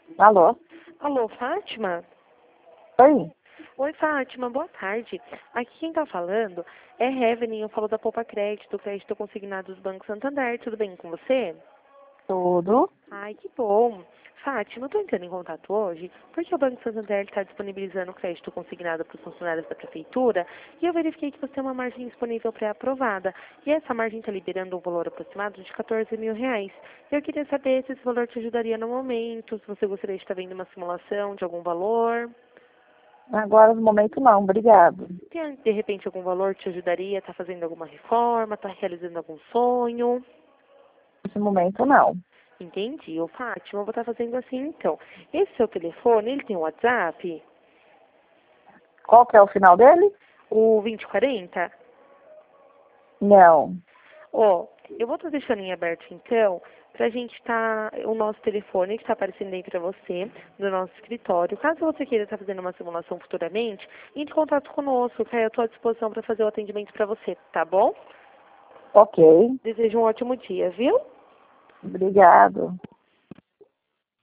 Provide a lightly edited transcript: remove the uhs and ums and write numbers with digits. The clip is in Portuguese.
Alô? Alô, Fátima? Oi? Oi, Fátima, boa tarde. Aqui quem tá falando é Evelyn, eu falo da Poupa crédito consignado do Banco Santander. Tudo bem com você? Tudo? Ai, que bom. Fátima, eu tô entrando em contato hoje porque o Banco Santander está disponibilizando o crédito consignado para os funcionários da prefeitura e eu verifiquei que você tem uma margem disponível pré-aprovada. E essa margem está liberando um valor aproximado de R$ 14.000. Eu queria saber se esse valor te ajudaria no momento, se você gostaria de estar vendo uma simulação de algum valor. Agora no momento não, obrigado. Tem, de repente, algum valor que te ajudaria? Está fazendo alguma reforma? Está realizando algum sonho? Nesse momento não. Entendi. Ô, Fátima, eu vou estar fazendo assim, então. Esse seu telefone, ele tem um WhatsApp? Qual que é o final dele? O 2040? Não. Ó, eu vou estar deixando em aberto, então, pra gente o nosso telefone que está aparecendo aí pra você, no nosso escritório. Caso você queira estar fazendo uma simulação futuramente, entre em contato conosco, que aí eu estou à disposição para fazer o atendimento para você, tá bom? Ok. Desejo um ótimo dia, viu? Obrigado.